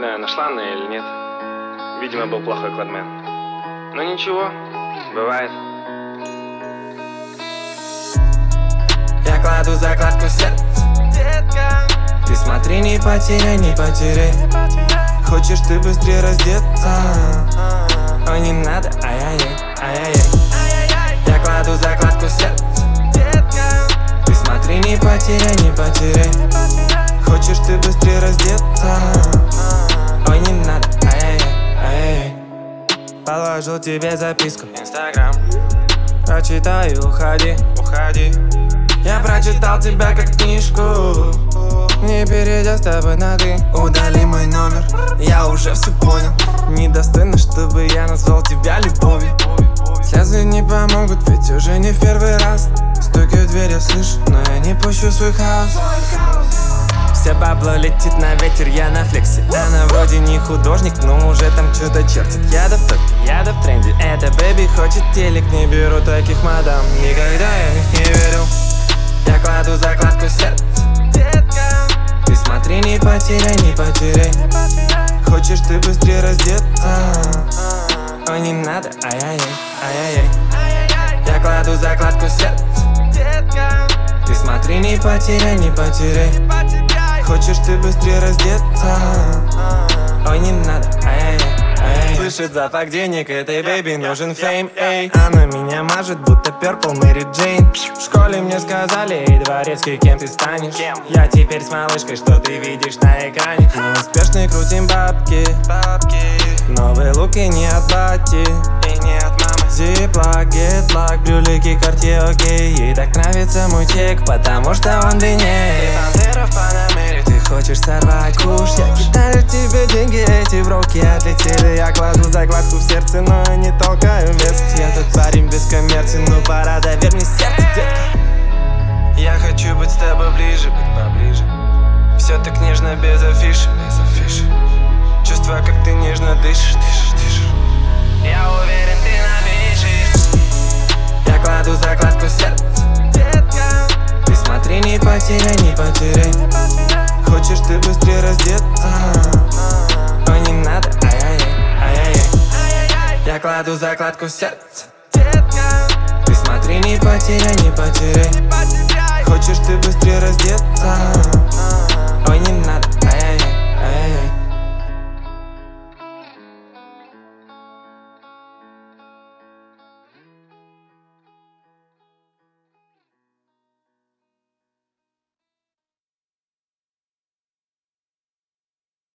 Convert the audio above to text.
знаю, нашла она или нет. Видимо, был плохой кладмен. Но ничего, бывает. Я кладу закладку в сердце, детка. Ты смотри, не потеряй, не потеряй. Хочешь ты быстрее раздеться? Ой, не надо, ай-яй-яй, ай-яй-яй. Я кладу закладку в сердце, детка. Ты смотри, не потеряй, не потеряй. Хочешь ты быстрее раздеться? Ой, не надо, ай-яй-яй, ай-яй. Положил тебе записку в Инстаграм. Прочитай, уходи, уходи. Я прочитал тебя как книжку. Не перейдя с тобой на ты. Удали мой номер, я уже все понял. Недостойно, чтобы я назвал тебя любовью. Слезы не помогут, ведь уже не в первый раз. Стуки в дверь я слышу, но я не пущу свой хаос. Вся бабла летит на ветер, я на флексе. Она вроде не художник, но уже там что-то чертит. Я в топе, я в тренде. Эта бэби хочет телек, не беру таких мадам. Никогда я в них не верил. Я кладу закладку в сердце, детка. Ты смотри, не потеряй, не потеряй. Хочешь ты быстрее раздеться? Ой, не надо, ай-яй-яй, ай-яй-яй. Я кладу закладку в сердце, детка. Ты смотри, не потеряй, не потеряй. Хочешь ты быстрее раздеться? Ой, не надо, ай-яй-яй. Слышит запах денег, этой бэби нужен фейм, эй. Она меня мажет, будто Purple Мэри Джейн. В школе мне сказали, эй, дворецкий, кем ты станешь? Я теперь с малышкой, что ты видишь на экране. Мы успешно крутим бабки. Новые луки не от бати и не от мамы. Зиплак, гетлак, брюлики, картье, окей. Ей так нравится мой чек, потому что он длиннее. Ты пантера в Панамере, ты хочешь сорвать куш. Я кидаю тебе деньги, эти броки отлетели. Я кладу закладку в сердце, но не толкаю вес. Я тот парень без коммерции, ну пора, доверь мне сердце, детка. Я хочу быть с тобой ближе, быть поближе. Все так нежно, без афиши, без афиши. Чувствую, как ты нежно дышишь, дышишь, дышишь. Я уверен, ты напишешь. Я кладу закладку в сердце, детка. Ты смотри, не потеряй, не потеряй. Хочешь ты быстрее раздеться? Ой, не надо, ай-яй-яй, ай-яй-яй. Я кладу закладку в сердце, детка. Ты смотри, не потеряй, не потеряй. Хочешь ты быстрее раздеться?